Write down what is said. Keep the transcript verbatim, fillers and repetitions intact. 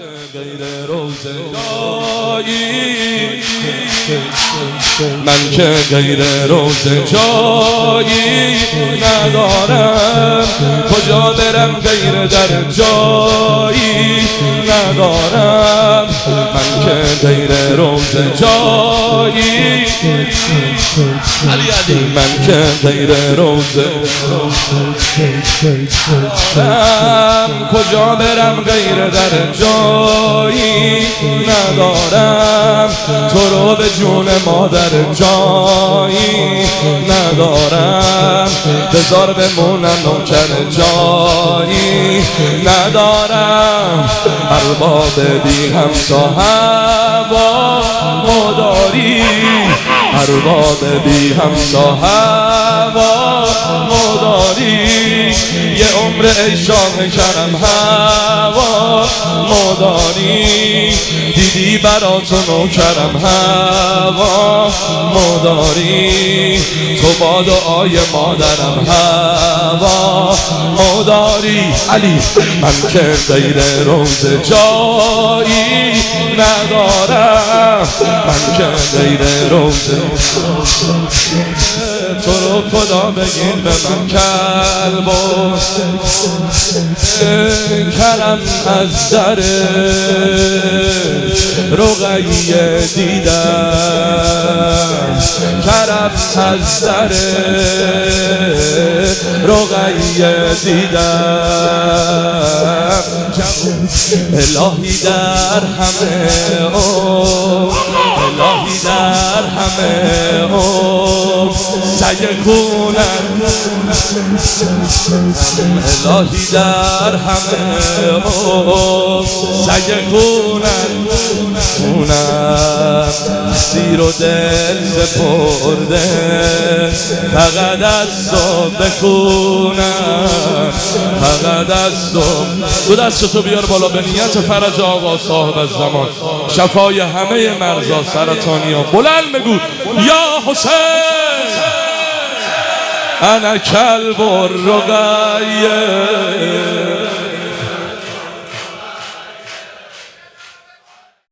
غیر روزه جایی، من که غیر روزه جایی ندارم، کجا برم غیر در جایی ندارم، من که غیر روزه جایی، علی علی من که غیر روزه ندارم، کجا برم غیر در جایی ندارم، تو رو به جون مادر جایی ندارم، بذار بمونم نوکر جایی ندارم، ارباب بی همتا هوا مداری، ارباب بی همتا هوا مداری، یه عمر عشاق کرم هوا مداری، دیدی براتو نوکرم هوا مداری، تو با دعای مادرم هوا مداری، علی من که غیر روزه جایی ندارم، من که غیر روزه تو رو خدا بگیر به من کلب و کرم از در رقیه دیدم، کرم از در رقیه دیدم، الهی در همه او، الهی در همه او سگ خونم، الهی در همه او سگ خونم، خونم سیر و دل سپرده فقط از صبح بخونم، فقط از صبح. دو دستتو بیار بالا به نیت فرج آقا صاحب الزمان، شفای همه مرزا سرطانیا، بلند بگو یا حسین انا کلب الرقیه